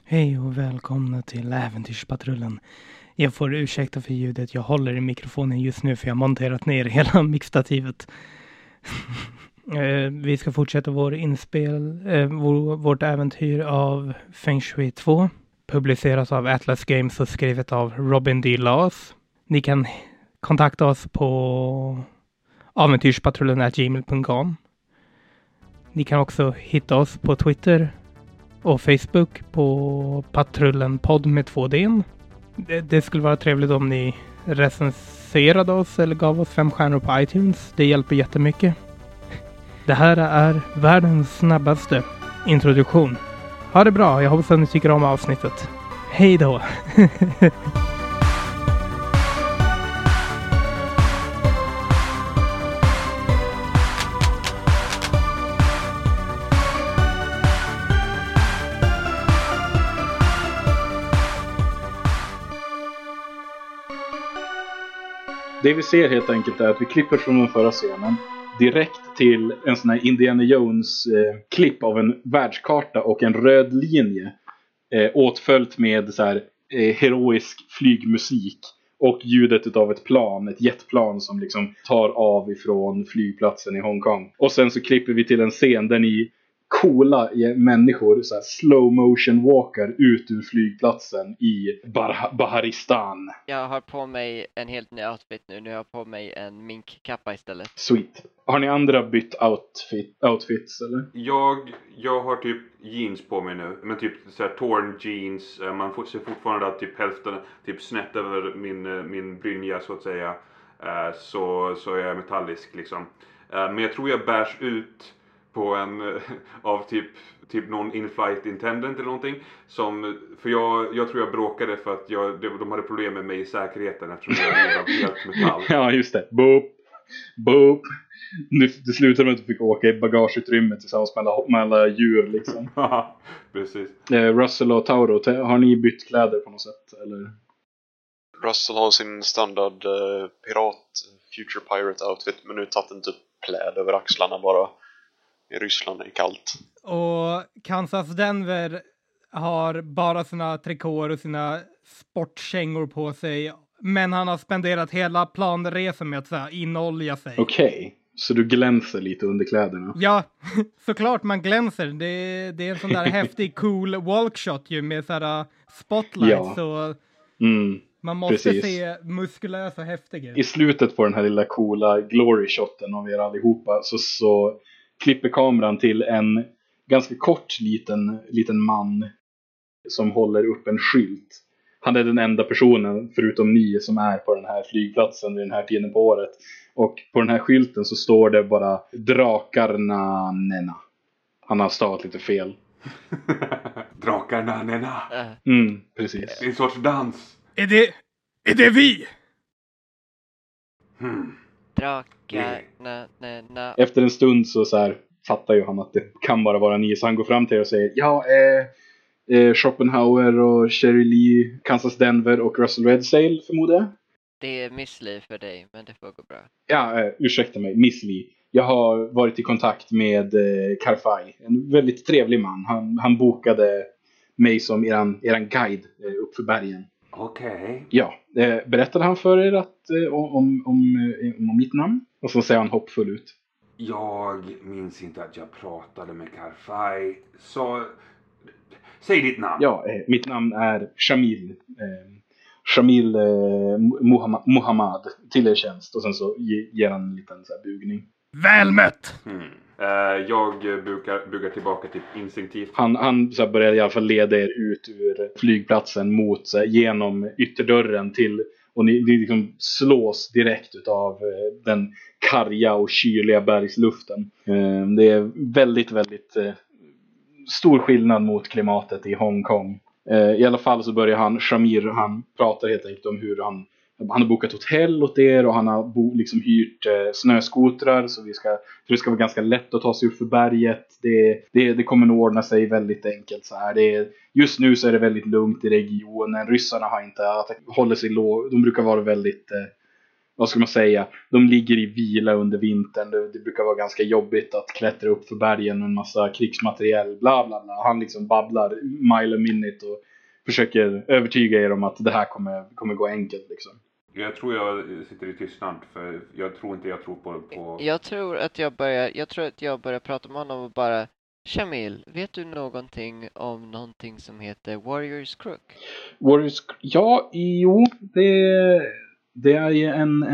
Hej och välkomna till Äventyrspatrullen. Jag får ursäkta för ljudet. Jag håller i mikrofonen just nu för jag har monterat ner hela mixstativet. Vi ska fortsätta vårt äventyr av Feng Shui 2. Publiceras av Atlas Games och skrivet av Robin D. Laws. Ni kan kontakta oss på äventyrspatrullen@gmail.com. Ni kan också hitta oss på Twitter och Facebook på Patrullenpodd med 2D. Det skulle vara trevligt om ni recenserade oss eller gav oss 5 stjärnor på iTunes. Det hjälper jättemycket. Det här är världens snabbaste introduktion. Ha det bra, jag hoppas att ni tycker om avsnittet. Hej då! Det vi ser helt enkelt är att vi klipper från den förra scenen direkt till en sån här Indiana Jones klipp av en världskarta och en röd linje åtföljt med så här heroisk flygmusik och ljudet av ett jetplan som liksom tar av ifrån flygplatsen i Hongkong. Och sen så klipper vi till en scen där ni coola människor så här slow motion walkar ut ur flygplatsen i Baharistan. Jag har på mig en helt ny outfit nu. Nu har jag på mig en minkkappa istället. Sweet. Har ni andra bytt outfits eller? Jag har typ jeans på mig nu. Men typ så här torn jeans. Man ser fortfarande att typ hälften typ snett över min brynja så att säga. Så är jag metallisk liksom. Men jag tror jag bärs ut på en av typ någon in-flight attendant eller någonting för jag tror jag bråkade för att de hade problem med mig i säkerheten eftersom jag är helt metall. Ja just det, boop. Det slutade med att du fick åka i bagageutrymmet tillsammans med alla djur liksom. Ja, precis. Russell och Tauro, har ni bytt kläder på något sätt eller? Russell har sin standard future pirate outfit, men nu tagit en typ pläd över axlarna bara. I Ryssland är det kallt. Och Kansas Denver har bara sina trikåer och sina sportkängor på sig. Men han har spenderat hela planresan med att så här, inolja sig. Okej, så du glänser lite under kläderna? Ja, såklart man glänser. Det är en sån där häftig cool walkshot ju med så här spotlights. Ja. Så man måste se muskulös och häftig. I slutet på den här lilla coola glory shoten av er allihopa så klipper kameran till en ganska kort liten man som håller upp en skylt. Han är den enda personen förutom ni som är på den här flygplatsen vid den här tiden på året. Och på den här skylten så står det bara Drakarna Nena. Han har stavat lite fel. Drakarna Nena. Precis. Det är en sorts dans. Är det vi? Drakarna. Efter en stund så här fattar ju han att det kan bara vara ni. Så han går fram till er och säger Schopenhauer och Sherry Lee, Kansas Denver och Russell Redsail förmodar jag. Det är Miss Lee för dig, men det får gå bra. Ja, ursäkta mig, Miss Lee. Jag har varit i kontakt med Karfai, en väldigt trevlig man. Han bokade mig som eran guide upp för bergen. Okej. Ja, berättade han för er om mitt namn? Och så ser han hoppfull ut. Jag minns inte att jag pratade med Karfai. Så säg ditt namn. Ja, mitt namn är Shamil. Shamil Muhammad till er tjänst. Och sen så ger han en liten så här bugning. Välmött! Jag bugar tillbaka typ instinktivt. Han så här börjar i alla fall leda er ut ur flygplatsen mot så här, genom ytterdörren till. Och ni liksom slås direkt utav den karga och kyliga bergsluften. Det är väldigt, väldigt stor skillnad mot klimatet i Hongkong. I alla fall så börjar han pratar helt enkelt om hur han har bokat hotell åt er och han har liksom hyrt snöskotrar så det ska vara ganska lätt att ta sig upp för berget. Det kommer nog ordna sig väldigt enkelt så här. Just nu så är det väldigt lugnt i regionen. Ryssarna har inte håller sig låg. De brukar vara väldigt vad ska man säga, de ligger i vila under vintern. Det brukar vara ganska jobbigt att klättra upp för bergen med en massa krigsmateriel, bla bla bla. Han liksom babblar mile a minute och försöker övertyga er om att det här kommer gå enkelt liksom. Jag tror jag sitter i tystnad, för jag tror inte jag tror på... Jag tror att jag börjar prata med honom och bara, Shamil, vet du någonting om någonting som heter Warriors Crook? Ja, jo, det är ju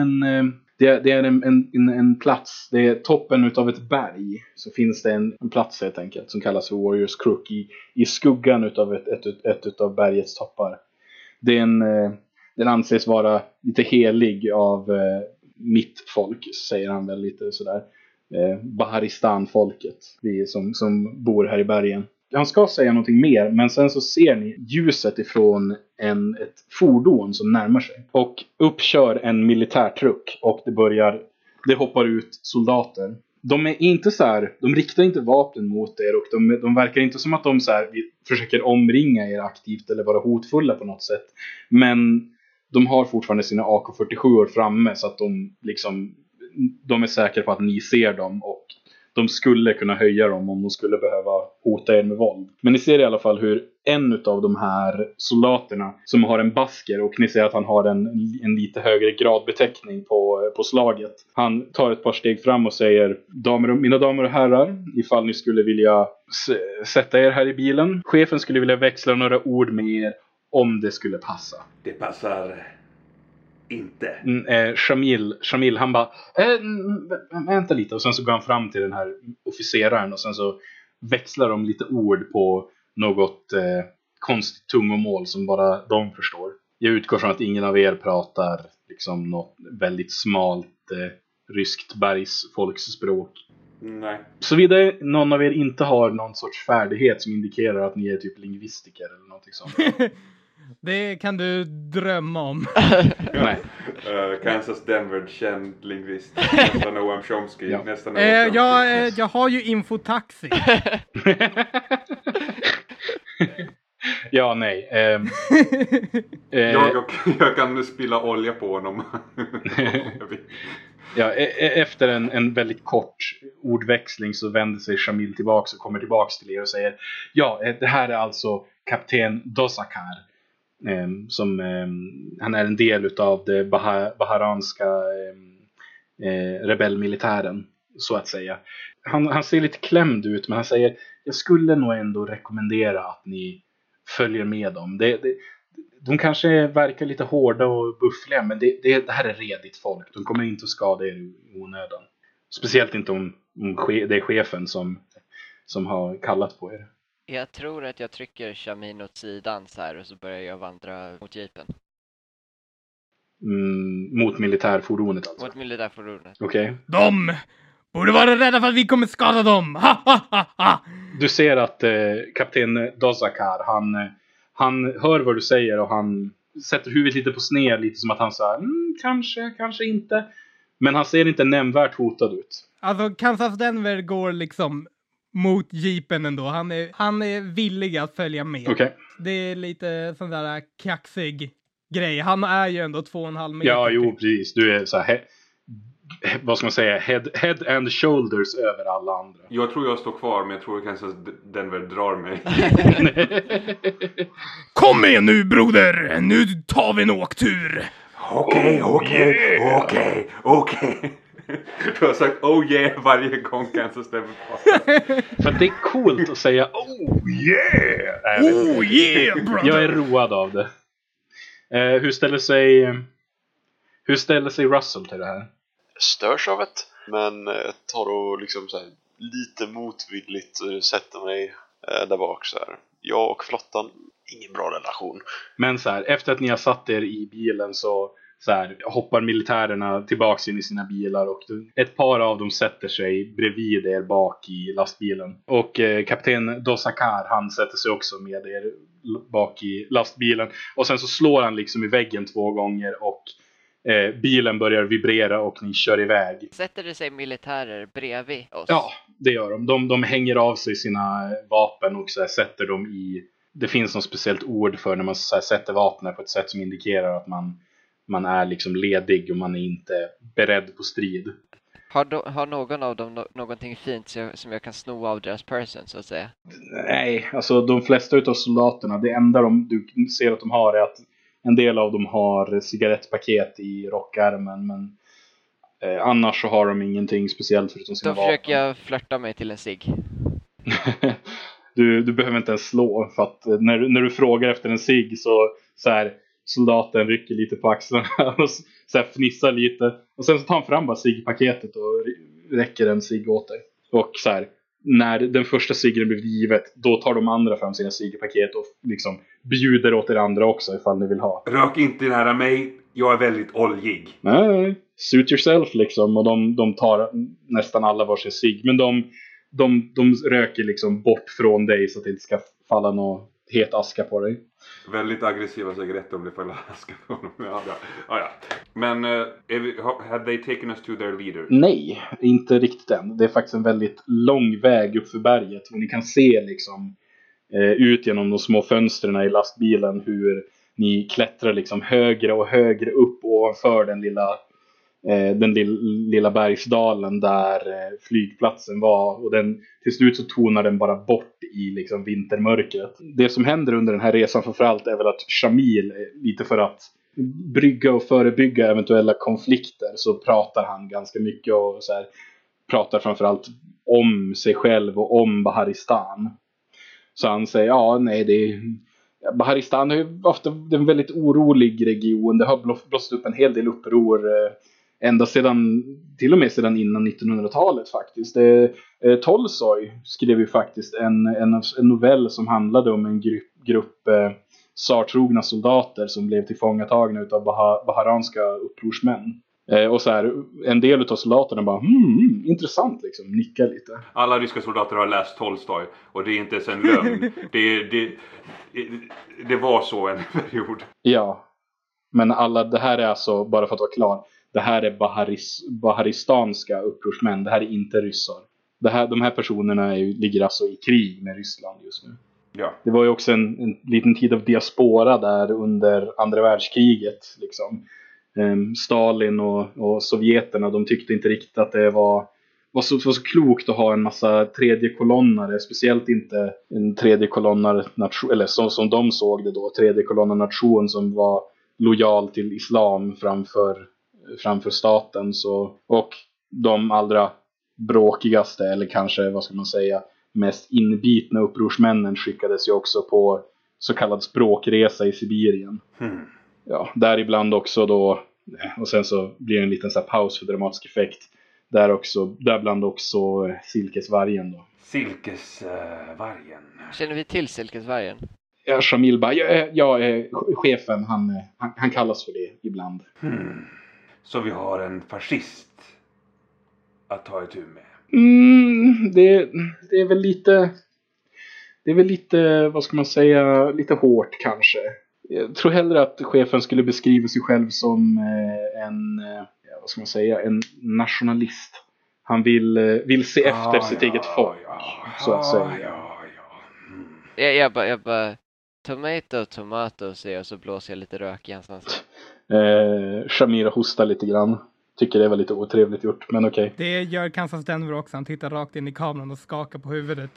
en plats. Det är toppen utav ett berg. Så finns det en plats helt enkelt som kallas för Warriors Crook i skuggan utav ett utav bergets toppar. Den anses vara lite helig av mitt folk, säger han väl lite sådär. Baharistan-folket, vi som bor här i bergen. Han ska säga någonting mer, men sen så ser ni ljuset ifrån ett fordon som närmar sig. Och uppkör en militärtruck och det hoppar ut soldater. De är inte så här, de riktar inte vapen mot er och de verkar inte som att de så här försöker omringa er aktivt eller vara hotfulla på något sätt. Men de har fortfarande sina AK-47 framme, så att de är säkra på att ni ser dem och de skulle kunna höja dem om de skulle behöva hota er med våld. Men ni ser i alla fall hur en av de här soldaterna som har en basker, och ni ser att han har en lite högre gradbeteckning på slaget. Han tar ett par steg fram och säger: mina damer och herrar, ifall ni skulle vilja sätta er här i bilen. Chefen skulle vilja växla några ord med er om det skulle passa. Det passar inte. Shamil, han bara vänta lite, och sen så går han fram till den här officeraren och sen så växlar de lite ord på något konstigt tungomål som bara de förstår. Jag utgår från att ingen av er pratar liksom något väldigt smalt ryskt bergsfolksspråk. Nej. Såvida någon av er inte har någon sorts färdighet som indikerar att ni är typ lingvistiker eller någonting sånt. Det kan du drömma om. Nej. Kansas Denver, känd lingvist. Nästan Noam Chomsky. Ja. Jag har ju infotaxi. Ja, nej. Jag kan spilla olja på honom. Ja, efter en väldigt kort ordväxling så vänder sig Shamil tillbaks och kommer tillbaks till er och säger: ja, det här är alltså kapten Dosakar. Han är en del utav det baharanska rebellmilitären, så att säga. Han ser lite klämd ut, men han säger: jag skulle nog ändå rekommendera att ni följer med dem. De kanske verkar lite hårda och buffliga, men det här är redigt folk. De kommer inte att skada er i onödan. Speciellt inte om det är chefen som har kallat på er. Jag tror att jag trycker Shamin åt sidan så här och så börjar jag vandra mot jeepen. Mot militärfordonet alltså? Mot militärfordonet. Okej. De borde vara rädda för att vi kommer skada dem. Ha, ha, ha, ha. Du ser att kapten Dosakar, han hör vad du säger och han sätter huvudet lite på sned, lite som att han säger kanske inte. Men han ser inte nämnvärt hotad ut. Alltså Kansas Denver går liksom mot jeepen ändå. Han är villig att följa med. Okay. Det är lite sån där kaxig grej. Han är ju ändå 2,5 meter. Ja, jo, precis. Du är så här, vad ska man säga, head and shoulders över alla andra. Jag tror jag står kvar, men jag tror kanske Denver drar mig. Kom med nu, broder! Nu tar vi en åktur! Okej. Du har sagt oh yeah varje gång Kansas Denver pratar. För det är coolt att säga oh yeah! Oh yeah, brother! Jag är road av det. Hur ställer sig Russell till det här? Störs av det, men tar och liksom så här, lite motvilligt sätter mig där bak så här. Jag och flottan, ingen bra relation. Men så här, efter att ni har satt er i bilen så här, hoppar militärerna tillbaks in i sina bilar och ett par av dem sätter sig bredvid er bak i lastbilen. Och kapten Dosakar, han sätter sig också med er bak i lastbilen. Och sen så slår han liksom i väggen 2 gånger och bilen börjar vibrera och ni kör iväg. Sätter det sig militärer bredvid oss? Ja, det gör de. De hänger av sig sina vapen och så här, sätter dem i... Det finns något speciellt ord för när man så här, sätter vapnen på ett sätt som indikerar att man man är liksom ledig och man är inte beredd på strid. Har någon av dem någonting fint som jag kan sno av deras person, så att säga? Nej, alltså de flesta utav soldaterna, det enda du ser att de har är att en del av dem har cigarettpaket i rockärmen, men annars så har de ingenting speciellt förutom sina Då försöker jag flörta mig till en cigg. Du behöver inte ens slå, för att när du frågar efter en cigg så här, soldaten rycker lite på axlarna och så här fnissar lite, och sen så tar han fram bara ciggpaketet och räcker en cigg åt dig. Och så här, när den första ciggen blivit givet, då tar de andra fram sina ciggpaket och liksom bjuder åt er andra också ifall ni vill ha. Rök inte nära mig, jag är väldigt oljig. Nej, suit yourself liksom. Och de tar nästan alla varsin cigg, men de röker liksom bort från dig så att det inte ska falla någon het aska på dig. Väldigt aggressiva cigaretter om det faller aska på dem. Ja. Men have they taken us to their leader? Nej, inte riktigt än. Det är faktiskt en väldigt lång väg upp för berget. Och ni kan se liksom ut genom de små fönstren i lastbilen hur ni klättrar liksom högre och högre upp ovanför den lilla bergsdalen där flygplatsen var, och till slut så tonar den bara bort i liksom vintermörkret. Det som händer under den här resan framförallt är väl att Shamil, lite för att brygga och förebygga eventuella konflikter, så pratar han ganska mycket och så här, pratar framförallt om sig själv och om Baharistan. Så han säger, Baharistan är ju ofta en väldigt orolig region. Det har blåst upp en hel del uppror till och med sedan innan 1900-talet faktiskt. Tolstoj skrev ju faktiskt en novell som handlade om en grupp tsartrogna soldater som blev tillfångatagna utav baharanska upprorsmän. Och så här, en del utav soldaterna bara intressant liksom, nickar lite. Alla ryska soldater har läst Tolstoj, och det är inte ens en lögn. Det var så en period. Ja, men det här är alltså, bara för att vara klar, det här är baharistanska upprorsmän. Det här är inte ryssar. De här personerna ligger alltså i krig med Ryssland just nu. Ja. Det var ju också en liten tid av diaspora där under andra världskriget. Liksom. Stalin och sovjeterna, de tyckte inte riktigt att det var så klokt att ha en massa tredjekolonnare. Speciellt inte en tredjekolonnare-nation, eller som de såg det då, tredjekolonnare-nation som var lojal till islam framför staten. Och de allra bråkigaste, eller kanske vad ska man säga, mest inbitna upprorsmännen skickades ju också på så kallad språkresa i Sibirien. Ja, däribland också då, och sen så blir det en liten så här paus för dramatisk effekt. Däribland också silkesvargen då. Silkesvargen. Känner vi till silkesvargen? Ja, Shamil bara, chefen, han kallas för det ibland. Så vi har en fascist att ta itu med. Det är väl lite, vad ska man säga, lite hårt kanske. Jag tror hellre att chefen skulle beskriva sig själv som en nationalist. Han vill se efter sitt eget folk, så att säga. Jag bara tomato säger, och så blåser jag lite rök i hans ansikte. Shamira hostar lite grann. Tycker det var lite otrevligt gjort, men okej. Det gör Kansas Denver också. Han tittar rakt in i kameran och skakar på huvudet.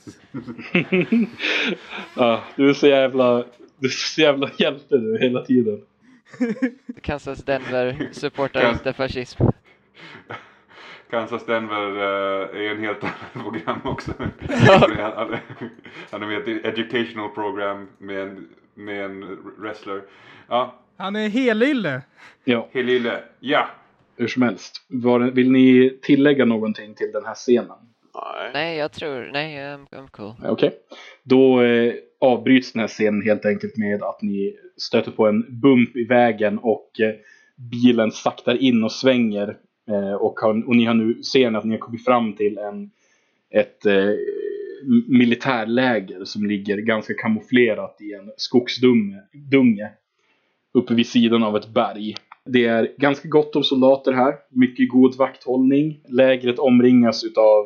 Ja, du är så jävla hjälte du hela tiden. Kansas Denver supportar inte fascism. Kansas Denver är en helt annan program också. Han är med ett educational program med en wrestler. Ja. Han är helylle. Ja. Helylle, ja. Hur som helst. Vill ni tillägga någonting till den här scenen? Nej, I'm cool. Okej. Då avbryts den här scenen helt enkelt med att ni stöter på en bump i vägen och bilen saktar in och svänger. Och ni har nu ser att ni har kommit fram till ett militärläger som ligger ganska kamouflerat i en skogsdunge uppe vid sidan av ett berg. Det är ganska gott om soldater här. Mycket god vakthållning. Lägret omringas utav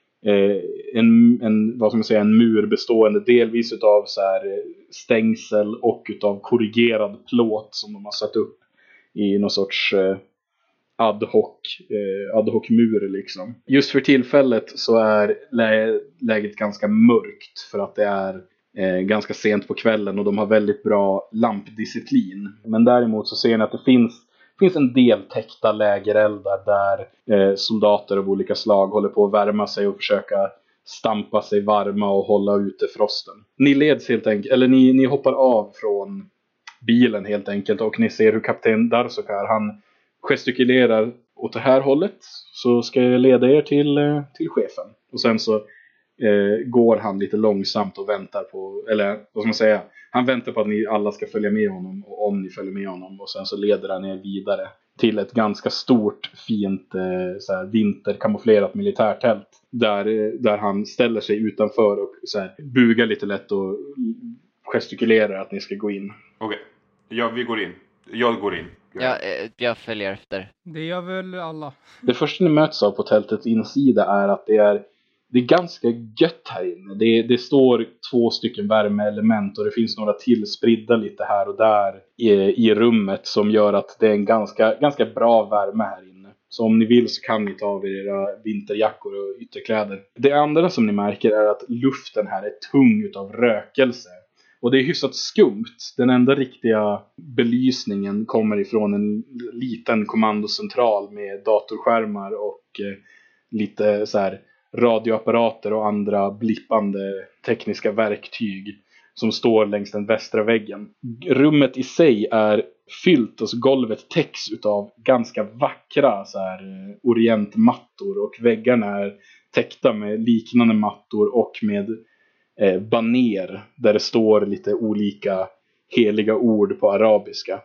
en mur bestående delvis utav så här stängsel och utav korrigerad plåt som de har satt upp i någon sorts ad hoc mur liksom. Just för tillfället så är läget ganska mörkt för att det är ganska sent på kvällen och de har väldigt bra lampdisciplin. Men däremot så ser ni att det finns en del täckta lägereldar där soldater av olika slag håller på att värma sig och försöka stampa sig varma och hålla ute frosten. Ni leds helt enkelt, eller ni hoppar av från bilen helt enkelt och ni ser hur kapten Darsokar, han gestikulerar åt det här hållet, så ska jag leda er till chefen. Och sen så går han lite långsamt och väntar på, eller vad ska man säga, han väntar på att ni alla ska följa med honom, och om ni följer med honom, och sen så leder han er vidare till ett ganska stort, fint så här, vinterkamouflerat militärtält där han ställer sig utanför och så här, bugar lite lätt och gestikulerar att ni ska gå in. Okej. Ja, vi går in. Jag går in. Ja, jag följer efter. Det gör väl alla. Det första ni möts av på tältets insida är att det är ganska gött här inne. Det står 2 stycken värmeelement och det finns några till spridda lite här och där i rummet som gör att det är en ganska bra värme här inne. Så om ni vill så kan ni ta av era vinterjackor och ytterkläder. Det andra som ni märker är att luften här är tung utav rökelse. Och det är hyfsat skumt. Den enda riktiga belysningen kommer ifrån en liten kommandocentral med datorskärmar och lite så här radioapparater och andra blippande tekniska verktyg som står längs den västra väggen. Rummet i sig är fyllt, och golvet täcks utav ganska vackra så här orientmattor, och väggarna är täckta med liknande mattor och med baner där det står lite olika heliga ord på arabiska.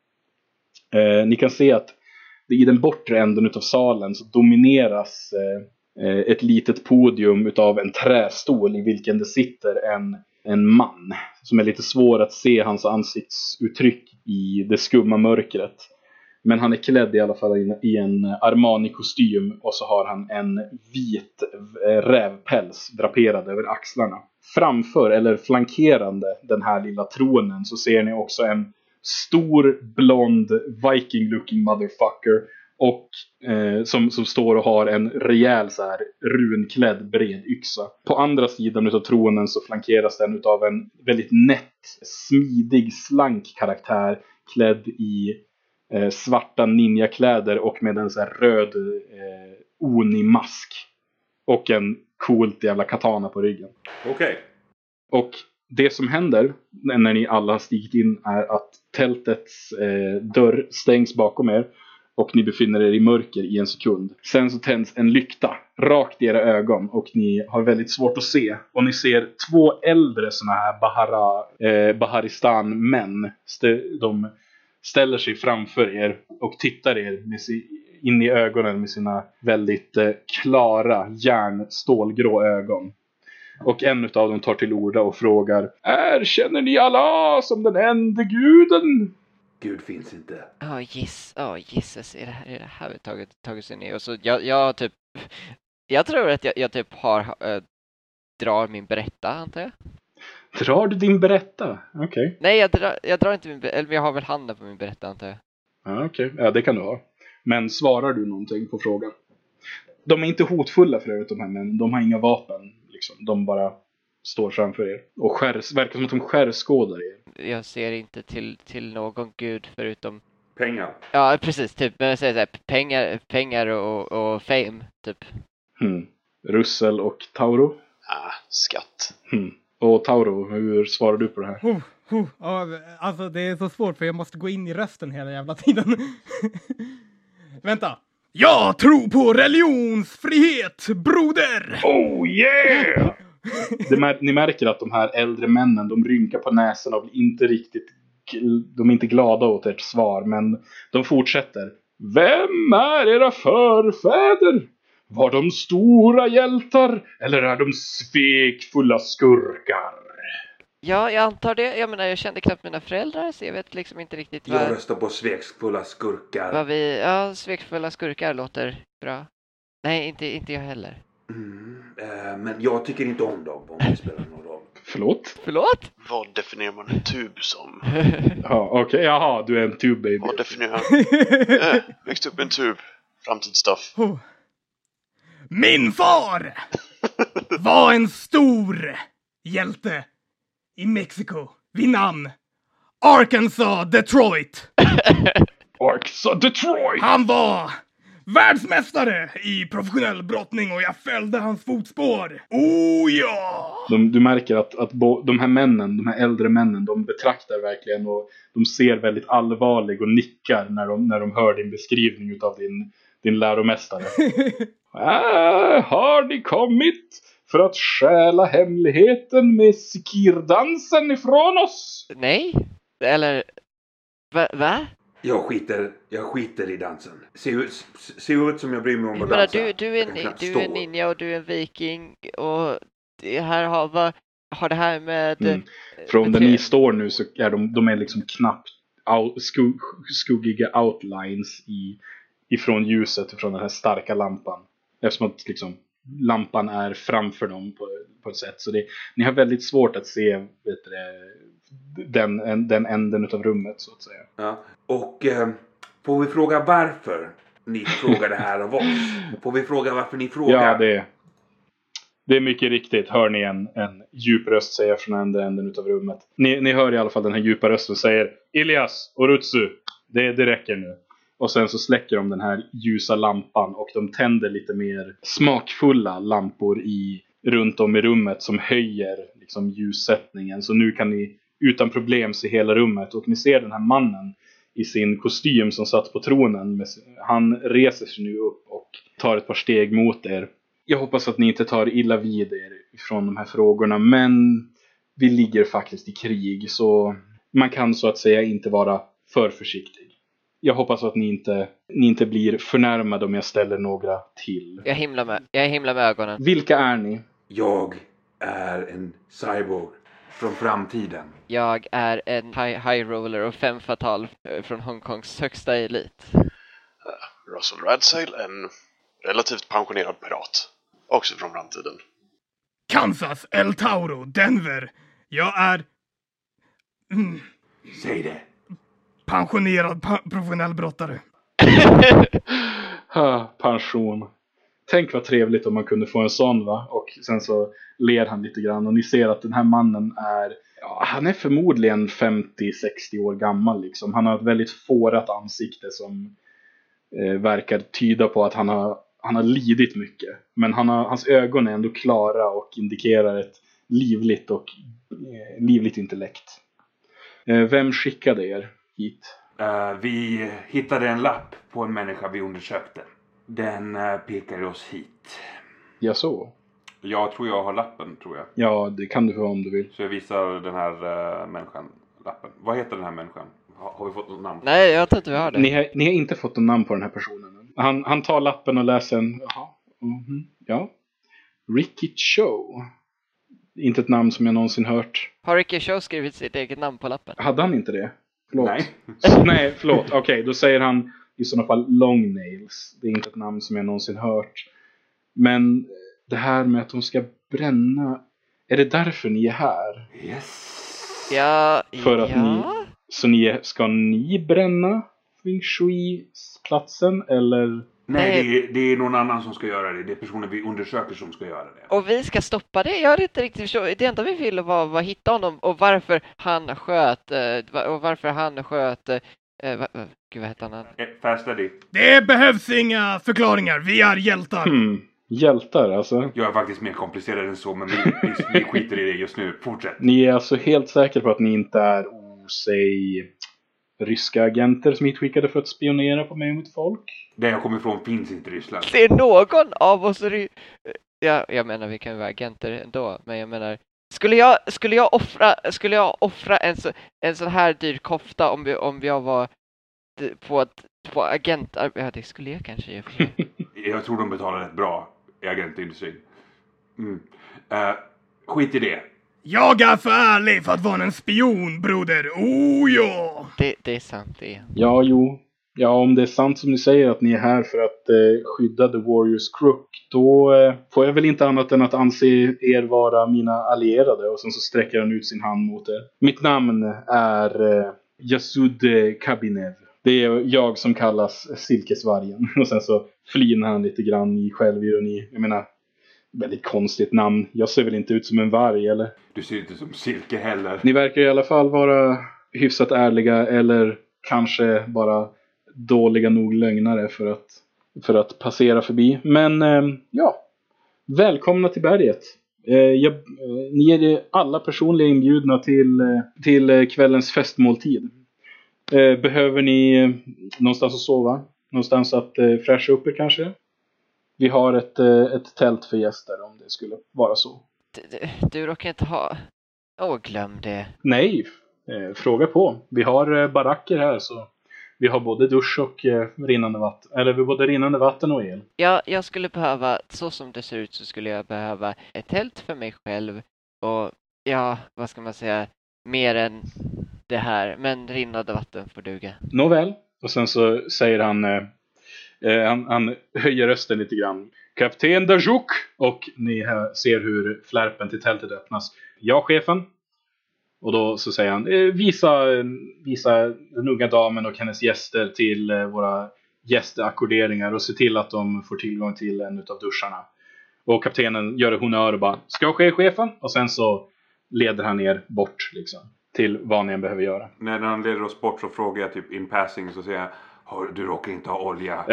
Ni kan se att i den bortre änden utav salen så domineras ett litet podium utav en trästol i vilken det sitter en man som är lite svår att se hans ansiktsuttryck i det skumma mörkret. Men han är klädd i alla fall i en Armani-kostym, och så har han en vit rävpäls draperad över axlarna. Framför eller flankerande den här lilla tronen så ser ni också en stor blond viking-looking motherfucker och som står och har en rejäl så här runklädd bred yxa. På andra sidan utav tronen så flankeras den utav en väldigt nätt, smidig, slank karaktär klädd i svarta ninjakläder och med en så här röd oni-mask och en coolt jävla katana på ryggen. Okej. Och det som händer när ni alla har stigit in är att tältets dörr stängs bakom er och ni befinner er i mörker i en sekund. Sen så tänds en lykta rakt i era ögon och ni har väldigt svårt att se. Och ni ser 2 äldre såna här Baharistan-män. De ställer sig framför er och tittar er in i ögonen med sina väldigt klara järnstålgrå ögon. Och en av dem tar till orda och frågar: Erkänner ni Allah som den enda guden? Gud finns inte. Jesus, är det här vi tagit sig ner? Och så jag tror att jag typ drar min berätta, antar jag. Drar du din berätta? Okej. Nej, jag drar inte min berätta, eller jag har väl handen på min berätta, antar jag. Ja, okej. Ja, det kan du ha. Men svarar du någonting på frågan? De är inte hotfulla för övrigt, de här männen. De har inga vapen, liksom. De bara står framför er. Och verkar som att de skärskådar er. Jag ser inte till någon gud förutom... Pengar. Ja, precis. Typ, men jag säger så här, pengar och fame, typ. Russell och Tauro? Skatt. Och Tauro, hur svarar du på det här? Ja, alltså det är så svårt för jag måste gå in i rösten hela jävla tiden. Vänta. Jag tror på religionsfrihet, broder! Oh yeah! Ni märker att de här äldre männen, de rynkar på näsan och de är inte glada åt ert svar, men de fortsätter. Vem är era förfäder? Var de stora hjältar eller är de svekfulla skurkar? Ja, jag antar det. Jag menar, jag kände knappt mina föräldrar, så jag vet liksom inte riktigt Jag röstar på svekfulla skurkar. Svekfulla skurkar låter bra. Nej, inte jag heller. Men jag tycker inte om dem, om det spelar någon roll. Förlåt? Vad definierar man en tub som? Ja, okej. Jaha, du är en tube baby. Vad definierar växt upp en tub. Framtidsstuff. Min far var en stor hjälte i Mexiko vid namn Arkansas Detroit. Arkansas Detroit! Han var världsmästare i professionell brottning och jag följde hans fotspår. Oh ja! Du märker att de här männen, de här äldre männen, de betraktar verkligen och de ser väldigt allvarlig och nickar när de hör din beskrivning utav din läromästare. Har ni kommit för att stjäla hemligheten med sikirdansen ifrån oss? Nej? Eller... Va? Jag skiter i dansen. Se ut som jag bryr mig om att Men dansa. du är en ninja och du är en viking och det här har det här med... Från där ni står nu så är de är liksom knappt skuggiga outlines ifrån ljuset från den här starka lampan. Eftersom att liksom lampan är framför dem på ett sätt. Så ni har väldigt svårt att se den änden av rummet så att säga. Ja. Och får vi fråga varför ni frågar det här av oss? Får vi fråga varför ni frågar? Ja, det är mycket riktigt. Hör ni en djup röst säga från andra änden av rummet. Ni hör i alla fall den här djupa rösten säger Elias och Rutsu, det räcker nu. Och sen så släcker de den här ljusa lampan och de tänder lite mer smakfulla lampor runt om i rummet som höjer liksom ljussättningen. Så nu kan ni utan problem se hela rummet och ni ser den här mannen i sin kostym som satt på tronen. Han reser sig nu upp och tar ett par steg mot er. Jag hoppas att ni inte tar illa vid er från de här frågorna, men vi ligger faktiskt i krig så man kan så att säga inte vara för försiktig. Jag hoppas att ni inte blir förnärmade om jag ställer några till. Jag himlar med ögonen. Vilka är ni? Jag är en cyborg från framtiden. Jag är en high roller och 5 fatal från Hongkongs högsta elit. Russell Radsail, en relativt pensionerad pirat. Också från framtiden. Kansas, El Tauro, Denver. Jag är... Säg det. Pensionerad professionell brottare. Pension. Tänk vad trevligt om man kunde få en sån, va? Och sen så ler han lite grann och ni ser att den här mannen han är förmodligen 50-60 år gammal liksom. Han har ett väldigt fårat ansikte som verkar tyda på att han har lidit mycket. Men hans ögon är ändå klara och indikerar ett livligt intellekt. Vem skickade er hit? Vi hittade en lapp på en människa vi undersökte. Den pekar oss hit. Ja, så. Jag tror jag har lappen, tror jag. Ja, det kan du få om du vill. Så jag visar den här människan lappen. Vad heter den här människan? Har vi fått något namn? Nej, jag tror inte vi har det. Ni har inte fått något namn på den här personen. Han tar lappen och läser en... Ja. Ricky Cho. Inte ett namn som jag någonsin hört. Har Ricky Cho skrivit sitt eget namn på lappen? Hade han inte det? Förlåt. Nej. Nej, förlåt. Okej, då säger han i sådana fall Long Nails. Det är inte ett namn som jag någonsin hört. Men det här med att de ska bränna... Är det därför ni är här? Yes. Ja. För att ska ni bränna Feng Shui-platsen eller... Nej, det är någon annan som ska göra det. Det är personen vi undersöker som ska göra det. Och vi ska stoppa det? Jag har inte riktigt förstått. Det enda vi ville var att hitta honom och varför han sköt. Gud, vad heter han? Fast Eddie. Det behövs inga förklaringar. Vi är hjältar. Hjältar alltså. Jag är faktiskt mer komplicerad än så, men vi skiter i det just nu. Fortsätt. Ni är alltså helt säkra på att ni inte är ryska agenter som hitskickade för att spionera på mig och mitt folk? Där jag kommer ifrån finns inte Ryssland. Ser någon av oss jag menar, vi kan ju vara agenter ändå, men jag menar, skulle jag offra en sån här dyr kofta om jag var på agent? Ja, det skulle jag kanske göra. Jag tror de betalar rätt bra i agentindustrin. Skit i det. Jag är för ärlig för att vara en spion, broder. Oh ja! Det är sant det. Ja, jo. Ja, om det är sant som ni säger att ni är här för att skydda The Warriors Crook, då får jag väl inte annat än att anse er vara mina allierade. Och sen så sträcker han ut sin hand mot er. Mitt namn är Yasud Kabinev. Det är jag som kallas Silkesvargen. Och sen så flinar han lite grann i självironi. Jag menar, väldigt konstigt namn. Jag ser väl inte ut som en varg, eller? Du ser inte som Silke heller. Ni verkar i alla fall vara hyfsat ärliga, eller kanske bara dåliga nog lögnare för att passera förbi. Men ja, välkomna till berget. Ni är alla personligen inbjudna till kvällens festmåltid. Behöver ni någonstans att sova? Någonstans att fräscha upp er kanske? Vi har ett tält för gäster om det skulle vara så. Du råkar inte ha... glöm det. Nej, fråga på. Vi har baracker här, så vi har både dusch och rinnande vatten. Eller vi har både rinnande vatten och el. Ja, jag skulle behöva, så som det ser ut så skulle jag behöva ett tält för mig själv. Och ja, vad ska man säga, mer än det här. Men rinnande vatten får duga. Nåväl. Och sen så säger han höjer rösten lite grann. Kapten Dajuk! Och ni ser hur flärpen till tältet öppnas. Ja, chefen. Och då så säger han, visa den unga damen och hennes gäster till våra gästackorderingar och se till att de får tillgång till en utav duscharna. Och kaptenen gör honör och bara, ska ske, chefen? Och sen så leder han er bort liksom, till vad ni behöver göra. När han leder oss bort så frågar jag typ in passing, så säger jag, du råkar inte ha olja?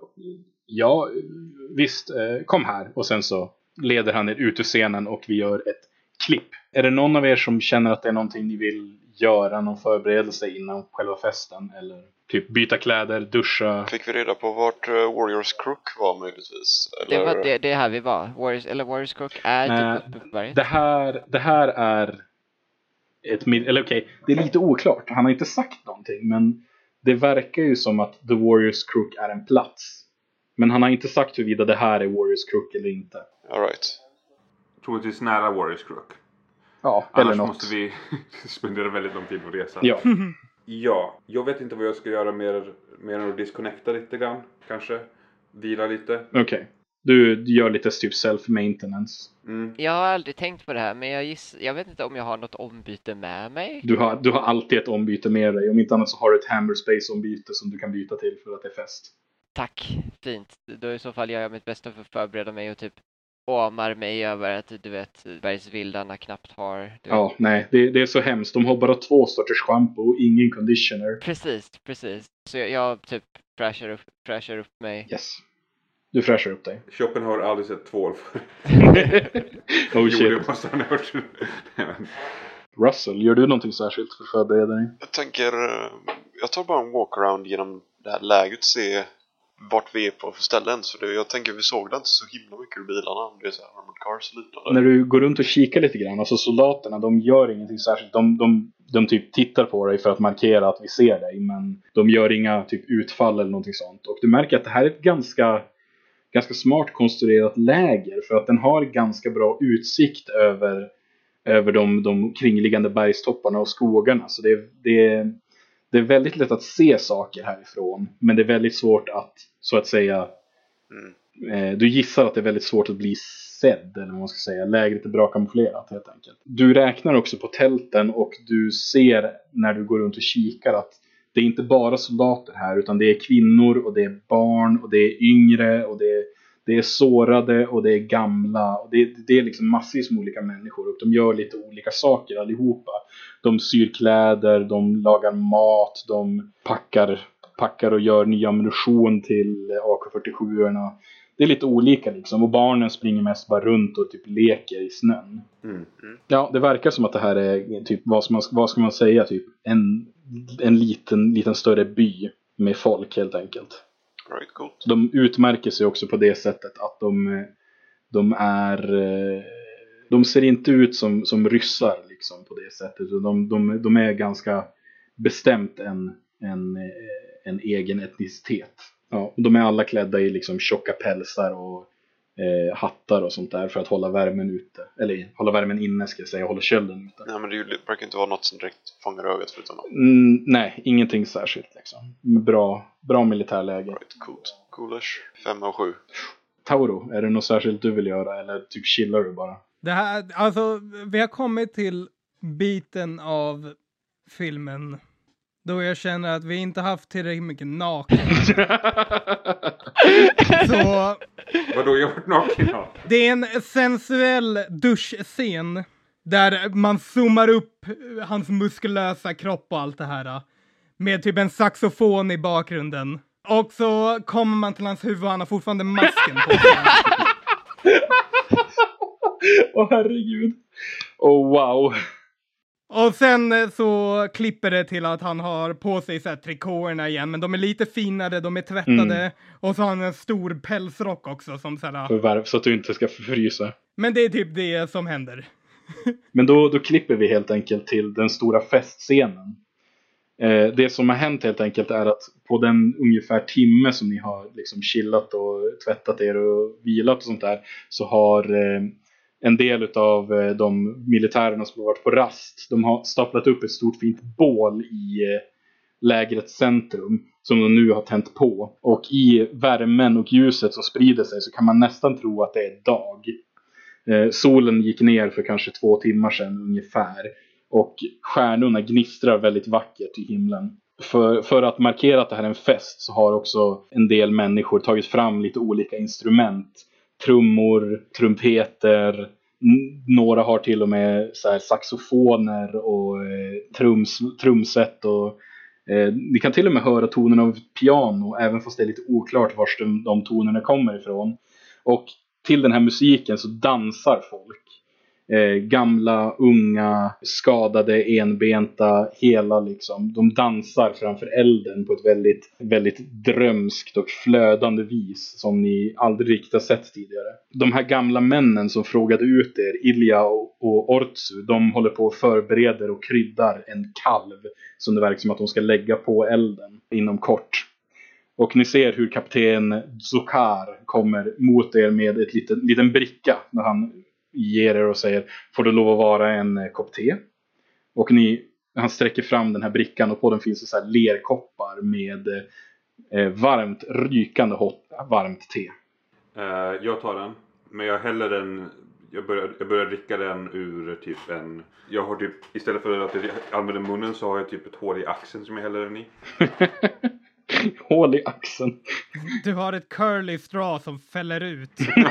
Ja, visst, kom här. Och sen så leder han er ut ur scenen och vi gör ett klipp. Är det någon av er som känner att det är någonting ni vill göra, någon förberedelse innan själva festen? Eller typ byta kläder, duscha? Fick vi reda på vart Warriors Crook var möjligtvis? Eller? Det var det här vi var. Warriors Crook är typ uppe på berget. Det här är det är lite oklart. Han har inte sagt någonting, men det verkar ju som att The Warriors Crook är en plats. Men han har inte sagt huruvida det här är Warriors Crook eller inte. All right. Troligtvis nära Warriors Crook. Ja, Annars eller något. måste vi spendera väldigt lång tid på resan. Ja. Ja, jag vet inte vad jag ska göra mer än att disconnecta lite grann. Kanske vila lite. Okej. Du gör lite typ self-maintenance. Jag har aldrig tänkt på det här, men jag vet inte om jag har något ombyte med mig. Du har alltid ett ombyte med dig. Om inte annat så har du ett Hammerspace-ombyte som du kan byta till för att det är fest. Tack, fint. Då i så fall gör jag mitt bästa för att förbereda mig och typ åmar mig över att du vet, bergsvildarna knappt har... Ja, nej, det är så hemskt. De har bara 2 sorters shampoo och ingen conditioner. Precis. Så jag typ fräschar upp mig. Yes. Du fräschar upp dig. Shoppen har aldrig sett tvål för. Oh shit. Jo, måste han ha hört. Russell, gör du någonting särskilt för att förbereda dig? Jag tänker, jag tar bara en walkaround genom det här läget, se vart vi är på för ställen. Så jag tänker, vi såg det inte så himla mycket ur bilarna. Det är så här armored cars och liknande. När du går runt och kikar lite grann, alltså soldaterna, de gör ingenting särskilt. De typ tittar på dig för att markera att vi ser dig, men de gör inga typ utfall eller någonting sånt. Och du märker att det här är ett ganska smart konstruerat läger, för att den har ganska bra utsikt över de kringliggande bergstopparna och skogarna. Så det är väldigt lätt att se saker härifrån, men det är väldigt svårt att, så att säga, du gissar att det är väldigt svårt att bli sedd, eller vad man ska säga. Lägret är bra kamouflerat helt enkelt. Du räknar också på tälten och du ser när du går runt och kikar att det är inte bara soldater här, utan det är kvinnor och det är barn och det är yngre och det är sårade och det är gamla. Och det är liksom massvis med olika människor och de gör lite olika saker allihopa. De syr kläder, de lagar mat, de packar och gör ny ammunition till AK-47-orna. Det är lite olika liksom, och barnen springer mest bara runt och typ leker i snön. Ja, det verkar som att det här är typ, vad ska man säga, typ en liten större by med folk helt enkelt. Right, cool. De utmärker sig också på det sättet att de ser inte ut som ryssar liksom på det sättet. De är ganska bestämt en egen etnicitet. Ja, och de är alla klädda i liksom tjocka pälsar och hattar och sånt där för att hålla värmen ute. Eller hålla värmen inne ska jag säga, hålla kölden ute. Nej, men det verkar inte vara något som direkt fångar ögat förutom Nej, ingenting särskilt liksom. Bra militärläge. right, coolish. 5 av 7. Tauro, är det något särskilt du vill göra eller typ chillar du bara? Det här, alltså, vi har kommit till biten av filmen då jag känner att vi inte haft tillräckligt mycket naken. Så Vadå, jag har varit naken? det är en sensuell duschscen där man zoomar upp hans muskulösa kropp och allt det här. Med typ en saxofon i bakgrunden. Och så kommer man till hans huvud och han har fortfarande masken på sig. Åh herregud. Oh wow. Och sen så klipper det till att han har på sig så här trikåerna igen. Men de är lite finare, de är tvättade. Och så har han en stor pälsrock också som så här. Så att du inte ska förfrysa. Men det är typ det som händer. Men då klipper vi helt enkelt till den stora festscenen. Det som har hänt helt enkelt är att på den ungefär timme som ni har liksom chillat och tvättat er och vilat och sånt där, så har en del av de militärerna som har varit på rast, de har staplat upp ett stort fint bål i lägrets centrum som de nu har tänt på. Och i värmen och ljuset som sprider sig så kan man nästan tro att det är dag. Solen gick ner för kanske 2 timmar sedan ungefär. Och stjärnorna gnistrar väldigt vackert i himlen. För att markera att det här är en fest så har också en del människor tagit fram lite olika instrument. Trummor, trumpeter, några har till och med så här saxofoner och trumset. Och, ni kan till och med höra tonen av piano även fast det är lite oklart var de tonerna kommer ifrån. Och till den här musiken så dansar folk. Gamla, unga, skadade, enbenta, hela liksom. De dansar framför elden på ett väldigt, väldigt drömskt och flödande vis som ni aldrig riktigt har sett tidigare. De här gamla männen som frågade ut er, Ilja och Ortsu, de håller på och förbereder och kryddar en kalv som det verkar som att de ska lägga på elden inom kort. Och ni ser hur kapten Zokar kommer mot er med ett liten bricka när han ger er och säger: får det lov att vara en kopp te? Och han sträcker fram den här brickan och på den finns det så här lerkoppar med varmt, rykande varmt te. Jag tar den, men jag häller den. Jag börjar dricka den ur typ en. Jag har typ, istället för att jag använder munnen så har jag typ ett hål i axeln som jag häller den i. Hål i axeln. Du har ett curly straw som fäller ut.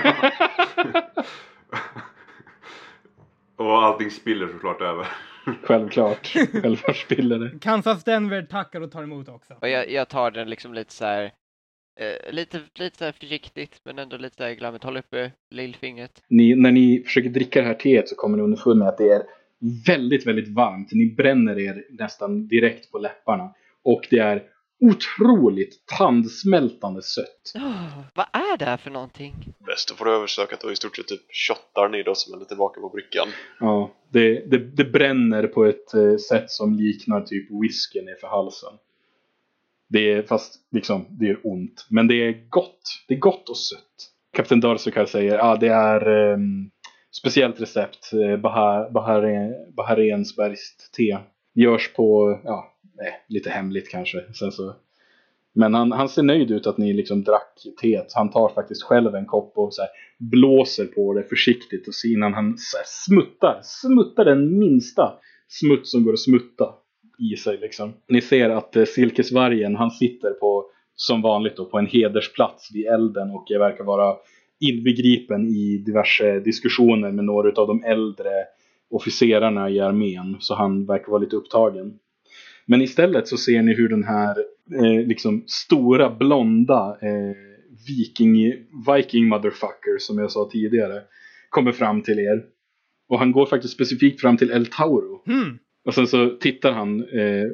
Och allting spiller såklart över. Självklart spiller det. Kansas Denver tackar och tar emot också. Och jag tar den liksom lite så här lite så här försiktigt, men ändå lite så här glammigt. Håll uppe lillfingret. När ni försöker dricka det här teet så kommer ni underfund med att det är väldigt, väldigt varmt. Ni bränner er nästan direkt på läpparna. Och det är otroligt tandsmältande sött. Vad är det här för någonting? Bäst att få översöka att det i stort sett typ shottar ni då som är tillbaka på brickan. Ja, det bränner på ett sätt som liknar typ whisky ner för halsen. Fast liksom, det är ont. Men det är gott. Det är gott och sött. Kapten Darsukar säger, det är speciellt recept. Baharensbergskt te. Görs på, lite hemligt kanske. Sen så. Men han ser nöjd ut att ni liksom drack teet. Han tar faktiskt själv en kopp och så här blåser på det försiktigt. Och så innan han så här smuttar den minsta smutt som går att smutta i sig liksom. Ni ser att silkesvargen, han sitter på, som vanligt då, på en hedersplats vid elden. Och verkar vara inbegripen i diverse diskussioner med några av de äldre officerarna i armén. Så han verkar vara lite upptagen. Men istället så ser ni hur den här liksom stora blonda viking motherfucker som jag sa tidigare kommer fram till er. Och han går faktiskt specifikt fram till El Tauro. Och sen så tittar han.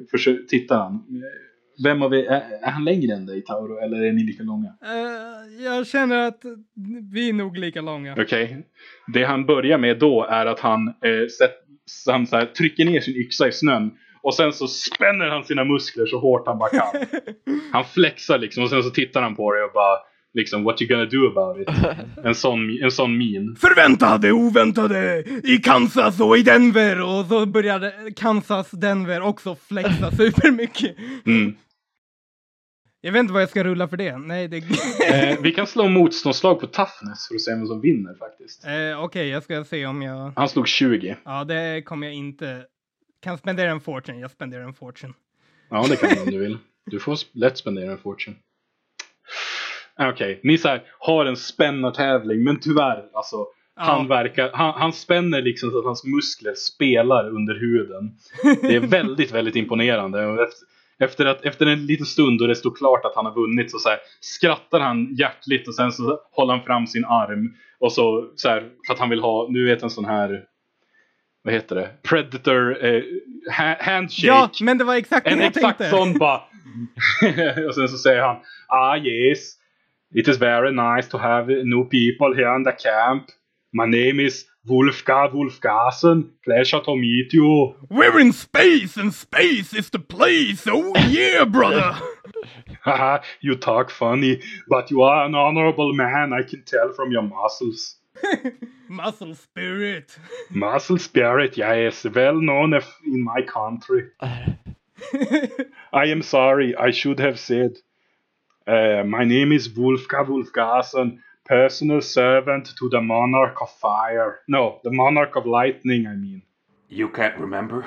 Vem av er, är han längre än dig, Tauro, eller är ni lika långa? Jag känner att vi är nog lika långa. Okej. Det han börjar med då är att han så här, trycker ner sin yxa i snön. Och sen så spänner han sina muskler så hårt han bara kan. Han flexar liksom och sen så tittar han på dig och bara: liksom, what you gonna do about it? En sån min. Förväntade, oväntade i Kansas och i Denver. Och så började Kansas, Denver också flexa supermycket. Jag vet inte vad jag ska rulla för det. Nej, det... Vi kan slå motståndslag på toughness för att se vem som vinner faktiskt. Okej, jag ska se om jag... Han slog 20. Ja, det kommer jag inte... Kan spendera en fortune. Jag spenderar en fortune. Ja, det kan du om du vill. Du får lätt spendera en fortune. Okej, ni så här, har en spännartävling, men tyvärr, alltså... Han spänner liksom så att hans muskler spelar under huden. Det är väldigt, väldigt imponerande. Och efter en liten stund då det står klart att han har vunnit så här, skrattar han hjärtligt och sen så håller han fram sin arm och så här, för att han vill ha, nu vet en sån här, vad heter det? Predator handshake. Ja, men det var exakt en exakt sån bara. Och sen så säger han, yes, it is very nice to have new people here in the camp. My name is Wolfgarsen. Pleasure to meet you. We're in space and space is the place. Oh yeah, brother. You talk funny, but you are an honorable man. I can tell from your muscles. Muscle spirit. Muscle spirit, yes. Well known in my country. I am sorry. I should have said. My name is Wolfgarsen. Personal servant to the monarch of fire. No, the monarch of lightning, I mean. You can't remember?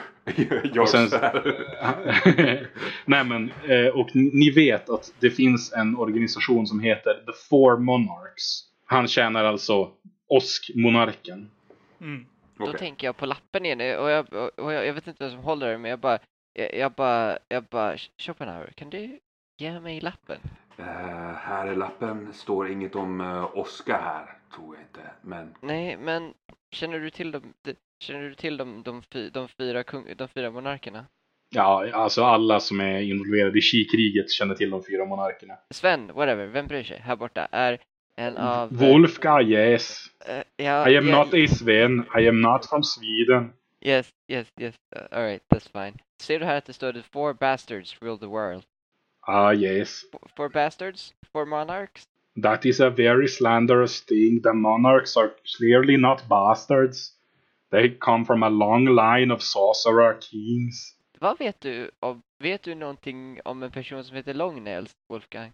Nej men, och ni vet att det finns en organisation som heter The Four Monarchs. Han tjänar alltså Osk-monarken. Då tänker jag på lappen igen och jag vet inte vem som håller det, men jag bara Schopenhauer, kan du ge mig lappen? Här är lappen, står inget om Oscar här, tror jag inte, men... Nej, men känner du till de fyra monarkerna? Ja, alltså alla som är involverade i Qi-kriget känner till de 4 monarkerna. Sven, whatever, vem bryr sig? Här borta är en av... Wolfgang, yes. I am not a Sven, I am not from Sweden. Yes, alright, that's fine. Ser du här att det står The Four Bastards rule the world? Yes. Four bastards? Four monarchs? That is a very slanderous thing. The monarchs are clearly not bastards. They come from a long line of sorcerer kings. Vad vet du? Vet du någonting om en person som heter Långnails, Wolfgang?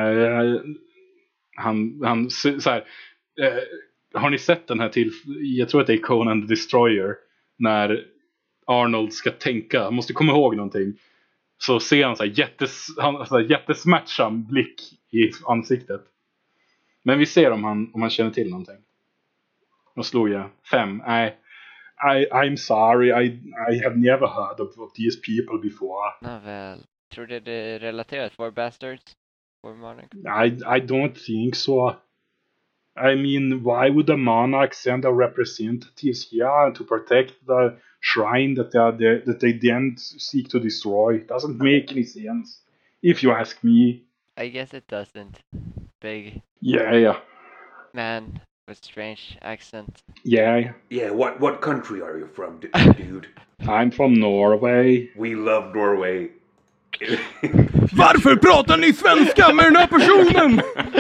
Han så här, har ni sett den här jag tror att det är Conan the Destroyer, när Arnold ska tänka, han måste komma ihåg någonting. Så ser han så här jättesmärtsam blick i ansiktet. Men vi ser om han känner till någonting. Då slog jag 5. I'm sorry, I have never heard of these people before. Nåväl, tror du det är relaterat? Four bastards? Four monarchs? I don't think so. I mean, why would the monarch send their representatives here to protect the shrine that they then seek to destroy? It doesn't make any sense, if you ask me. I guess it doesn't. Big Yeah. man with strange accent. Yeah. Yeah, what country are you from, dude? I'm from Norway. We love Norway. Varför pratar ni svenska med den här personen?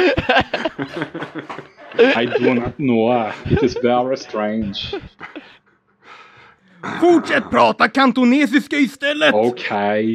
I do not know. It is very strange. Fortsätt prata kantonesiska istället. Okej.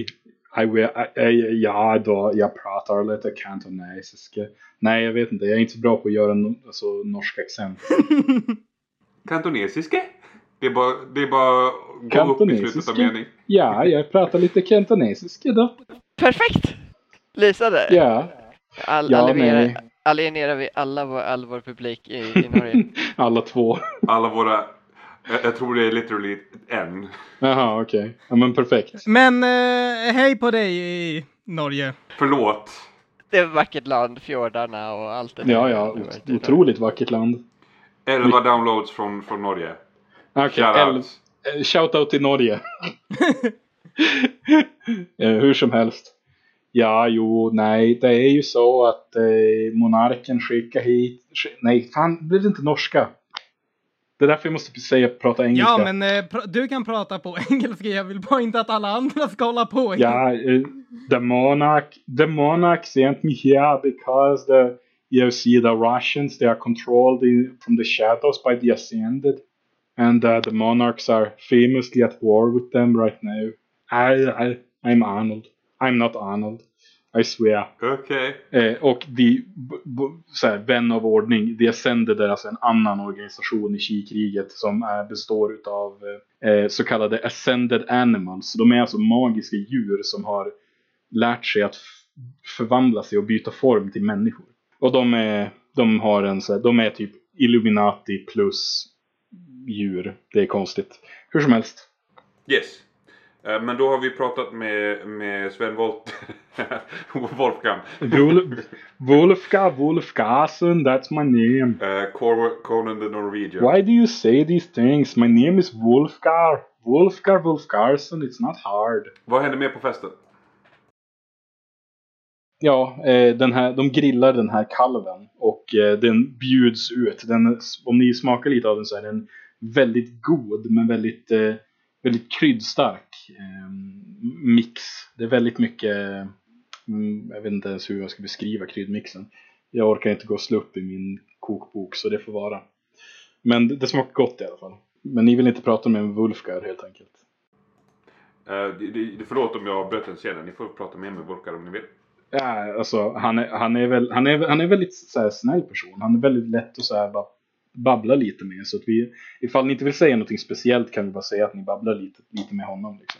Ja då, jag pratar lite kantonesiska. Nej, jag vet inte. Jag är inte så bra på att göra norsk accent. Kantonesiska? Det är bara gå upp i slutet av mening. Ja, jag pratar lite kantonesiska då. Perfekt! Lysade. Ja. Alienerar vi all vår publik i Norge. Alla 2. Alla våra... Jag tror det är literally en. Jaha, okej. Ja, men perfekt. Men hej på dig i Norge. Förlåt. Det är ett vackert land, fjordarna och allt det där. Ja, otroligt vackert land. 11 downloads från Norge. Okej, shoutout till Norge. Hur som helst. Ja, nej, det är ju så att monarken skickar hit... Nej, fan, blir det inte norska? Det är därför jag måste prata engelska. Ja, men du kan prata på engelska. Jag vill bara inte att alla andra ska hålla på. Ja, the monarch sent me here because You see the Russians, they are controlled from the shadows by the Ascended. And the monarchs are famously at war with them right now. I'm Arnold. I'm not Arnold. I swear. Okej. Och vän av ordning, The Ascended är alltså en annan organisation i Qi-kriget som består utav så kallade Ascended Animals. De är alltså magiska djur som har lärt sig att förvandla sig och byta form till människor. Och de är typ Illuminati plus djur. Det är konstigt. Hur som helst. Yes. Men då har vi pratat med Sven Wolfgang. Wolfgarson, that's my name. Conan the Norwegian. Why do you say these things? My name is Wolfgar. Wolfgarson, it's not hard. Vad hände mer på festen? Ja, de grillar den här kalven och den bjuds ut. Om ni smakar lite av den så är den väldigt god men väldigt kryddstark mix. Det är väldigt mycket, jag vet inte ens hur jag ska beskriva kryddmixen. Jag orkar inte gå och slå upp i min kokbok så det får vara. Men det smakar gott i alla fall. Men ni vill inte prata med en Wolfgar helt enkelt. Förlåt om jag bröt en scenen. Ni får prata med Wolfgar om ni vill. Ja, alltså han är väldigt så här, snäll person. Han är väldigt lätt att så här, bara babbla lite med. Så att ifall ni inte vill säga något speciellt kan vi bara säga att ni babblar lite med honom liksom.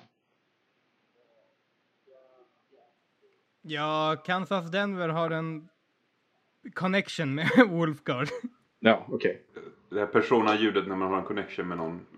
Ja, Kansas Denver har en connection med Wolfgar. Ja, okej. Det här persona-ljudet när man har en connection med någon.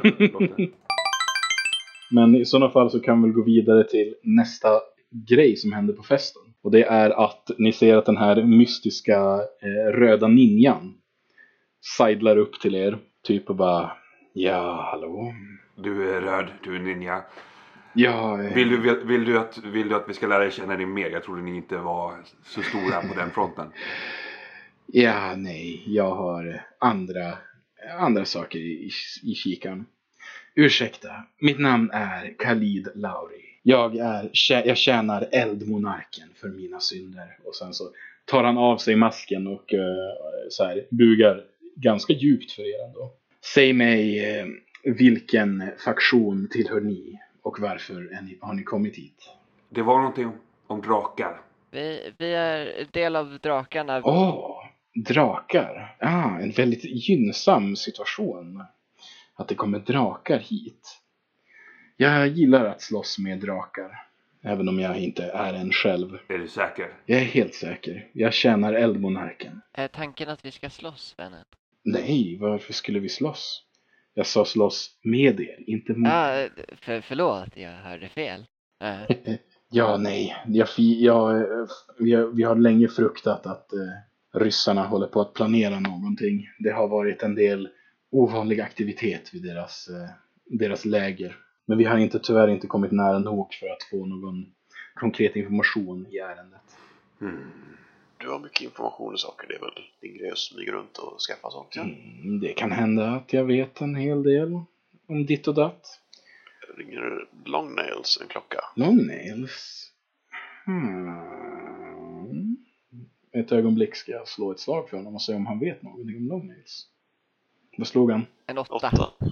Men i sådana fall så kan vi gå vidare till nästa grej som händer på festen. Och det är att ni ser att den här mystiska röda ninjan sidlar upp till er. Typ och bara, ja, hallå. Du är röd, du är ninja. Ja, Vill du att vi ska lära känna dig mer? Jag trodde ni inte var så stora på den fronten. Ja, nej. Jag har andra saker i kikaren. Ursäkta, mitt namn är Khalid Lauri. Jag tjänar eldmonarken för mina synder. Och sen så tar han av sig masken och så här, bugar ganska djupt för er ändå. Säg mig, vilken faktion tillhör ni och varför har ni kommit hit? Det var någonting om drakar. Vi är del av drakarna. Drakar. En väldigt gynnsam situation. Att det kommer drakar hit. Jag gillar att slåss med drakar. Även om jag inte är en själv. Är du säker? Jag är helt säker. Jag tjänar eldmonarken. Är tanken att vi ska slåss, vännen? Nej, varför skulle vi slåss? Jag sa slåss med er, inte mot er. Förlåt, jag hörde fel. Ja, nej. Vi har länge fruktat att ryssarna håller på att planera någonting. Det har varit en del ovanlig aktivitet vid deras läger. Men vi har tyvärr inte kommit nära nog för att få någon konkret information i ärendet. Du har mycket information och saker. Det är väl din grej att smyga runt och skaffa saker. Det kan hända att jag vet en hel del om ditt och datt. Ringer Longnails en klocka? Longnails? Ett ögonblick ska jag slå ett slag för honom och se om han vet någonting om Longnails. Vad slog han? En 8.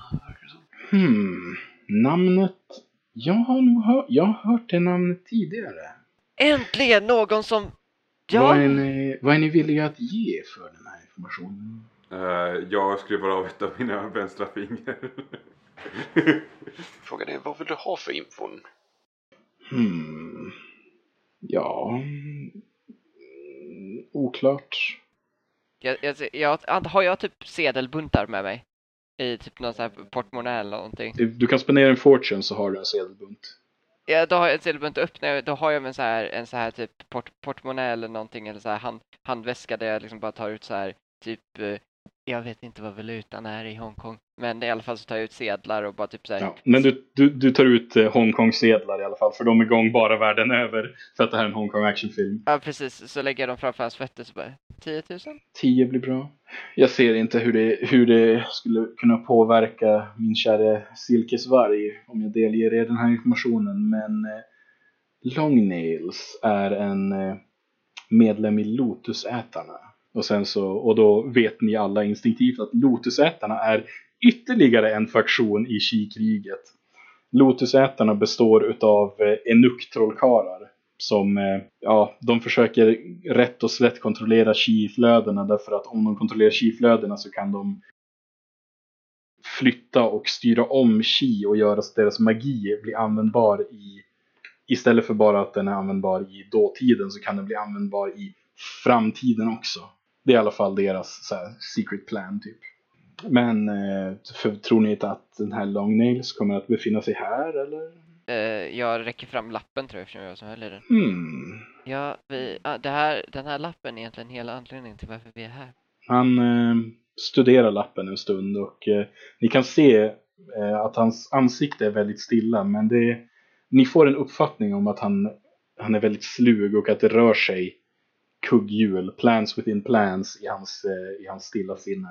Namnet... Jag har hört det namnet tidigare. Äntligen någon som... Ja. Vad är ni villiga att ge för den här informationen? Jag skruvar av ett av mina vänstra fingrar. Frågan är, vad vill du ha för infon? Ja... Oklart. Har jag typ sedelbuntar med mig? I typ någon sån här portmonnä eller någonting. Du kan spendera en fortune så har du en sedelbunt. Ja, då har jag en sedelbunt upp. Då har jag en så här typ portmonnä eller någonting. Eller så här handväska där jag liksom bara tar ut så här typ... Jag vet inte vad valutan är i Hongkong. Men i alla fall så tar jag ut sedlar och bara typ så här... Ja, men du tar ut Hongkong-sedlar i alla fall. För de är igång bara världen över. För att det här är en Hongkong-actionfilm. Ja, precis. Så lägger jag dem framför hans fötter så bara... 10 000? 10 blir bra. Jag ser inte hur det skulle kunna påverka min kära silkesvarg om jag delger er den här informationen. Men Longnails är en medlem i Lotusätarna. Och då vet ni alla instinktivt att Lotusätarna är ytterligare en faktion i Qi-kriget. Lotusätarna består utav Enuk-trollkarlar som, de försöker rätt och slätt kontrollera Qi-flödena, därför att om de kontrollerar Qi-flödena så kan de flytta och styra om Qi och göra så att deras magi blir användbar istället för bara att den är användbar i dåtiden, så kan den bli användbar i framtiden också. Det är i alla fall deras så här, secret plan typ. Men tror ni inte att den här Longnails kommer att befinna sig här, eller? Jag räcker fram lappen, tror jag, eftersom jag som höll i den. Ja, den här lappen är egentligen hela anledningen till varför vi är här. Han studerar lappen en stund och ni kan se att hans ansikte är väldigt stilla, men ni får en uppfattning om att han är väldigt slug och att det rör sig kugghjul, plans within plans i hans stilla sinne.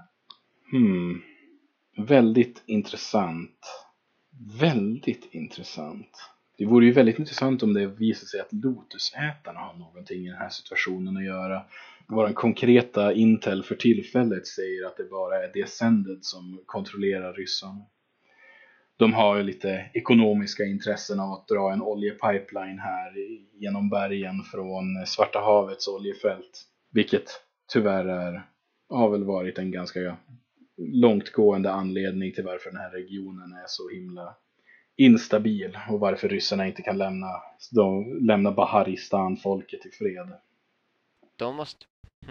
Väldigt intressant. Väldigt intressant. Det vore ju väldigt intressant om det visar sig att Lotusätarna har någonting i den här situationen att göra. Vår konkreta intel för tillfället säger att det bara är Descended som kontrollerar ryssarna. De har ju lite ekonomiska intressen av att dra en oljepipeline här genom bergen från Svarta havets oljefält. Vilket tyvärr har väl varit en ganska långtgående anledning till varför den här regionen är så himla instabil. Och varför ryssarna inte kan lämna Baharistan-folket i fred. De måste...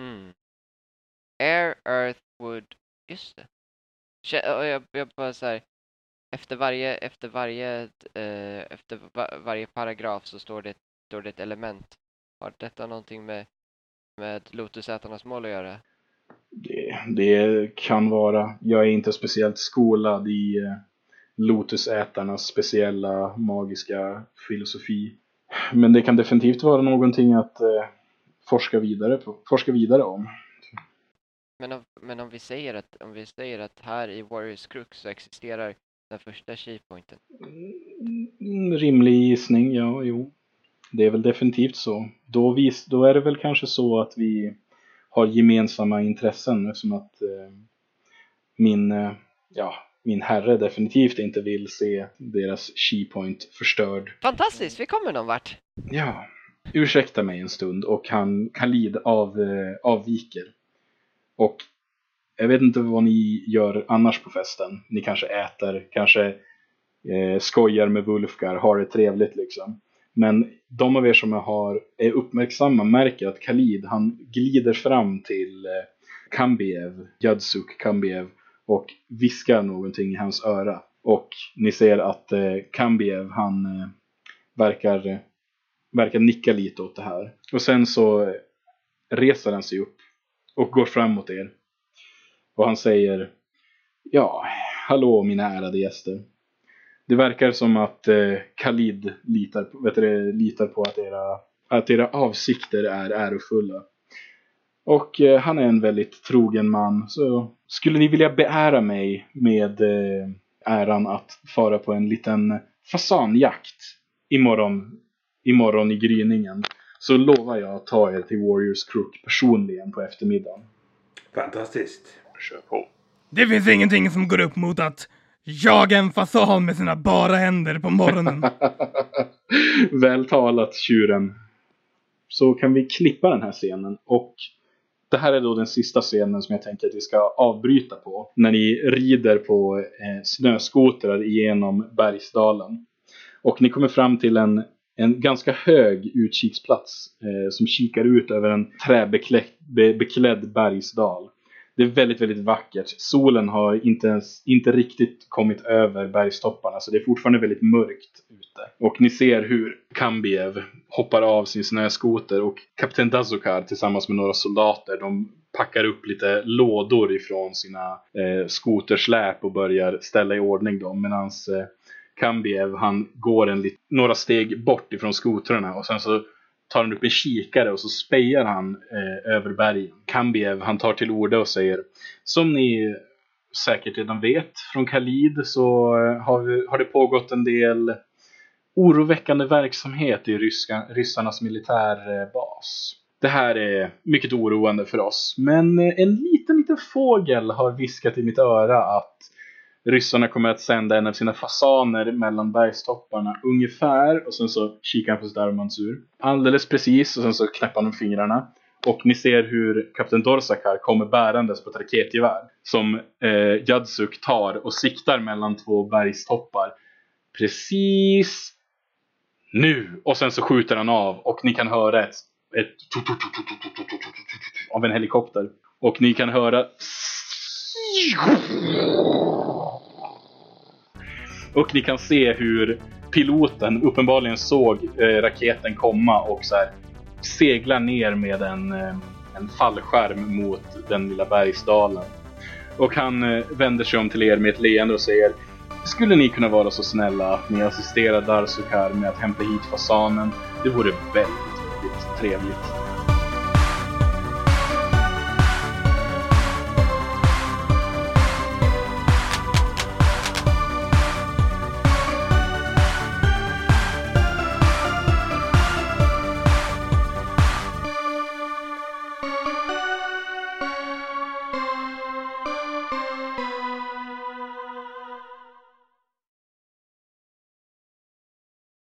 Air, Earth, Wood... Just det. Jag bara så här... Efter varje paragraf så står det ett element. Har detta någonting med Lotusätarnas mål att göra? Det kan vara. Jag är inte speciellt skolad i Lotusätarnas speciella magiska filosofi. Men det kan definitivt vara någonting att forska vidare om. Men om vi säger att här i Warriors Crux så existerar den första Qi-pointen. Rimlig gissning, ja, jo. Det är väl definitivt så. Då är det väl kanske så att vi har gemensamma intressen, eftersom att min herre definitivt inte vill se deras Qi-point förstörd. Fantastiskt, vi kommer någon vart. Ja, ursäkta mig en stund, och Khalid avviker. Och jag vet inte vad ni gör annars på festen. Ni kanske äter, kanske skojar med Wulfgar, har det trevligt liksom. Men de av er som är uppmärksamma märker att Khalid, han glider fram till Kambiev, Yadsuk Kambiev, och viskar någonting i hans öra. Och ni ser att Kambiev, han verkar nicka lite åt det här. Och sen så reser han sig upp och går fram mot er. Och han säger: ja, hallå mina ärade gäster. Det verkar som att Khalid litar på att era avsikter är ärofulla. Och han är en väldigt trogen man. Så skulle ni vilja beära mig med äran att fara på en liten fasanjakt imorgon i gryningen, så lovar jag att ta er till Warriors Crook personligen på eftermiddagen. Fantastiskt. Kör på. Det finns ingenting som går upp mot att jaga en fasan med sina bara händer på morgonen. Väl talat, tjuren. Så kan vi klippa den här scenen. Och det här är då den sista scenen som jag tänker att vi ska avbryta på. När ni rider på snöskotrar igenom Bergsdalen. Och ni kommer fram till en ganska hög utkiksplats som kikar ut över en träbeklädd bergsdal. Det är väldigt, väldigt vackert. Solen har inte riktigt kommit över bergstopparna, så det är fortfarande väldigt mörkt ute. Och ni ser hur Kambiev hoppar av sin snöskoter, och kapten Dazukar tillsammans med några soldater, de packar upp lite lådor ifrån sina skotersläp och börjar ställa i ordning dem. Medan Kambiev, han går några steg bort ifrån skotrarna, och sen så tar han upp en kikare och så spejar han över bergen. Kambiev, han tar till orda och säger: som ni säkert redan vet från Khalid, så har det pågått en del oroväckande verksamhet i ryssarnas militärbas. Det här är mycket oroande för oss. Men en liten fågel har viskat i mitt öra att ryssarna kommer att sända en av sina fasaner mellan bergstopparna ungefär. Och sen så kikar han på Starmansur. Alldeles precis, och sen så knäppar han fingrarna. Och ni ser hur kapten Dorsakar kommer bärandes på ett raketgevär. Som Jadsuk tar och siktar mellan två bergstoppar. Precis nu. Och sen så skjuter han av. Och ni kan höra ett av en helikopter. Och ni kan höra... Och ni kan se hur piloten uppenbarligen såg raketen komma och så här seglar ner med en fallskärm mot den lilla bergsdalen. Och han vänder sig om till er med ett leende och säger: skulle ni kunna vara så snälla att ni assisterar Darsukar med att hämta hit fasanen? Det vore väldigt trevligt.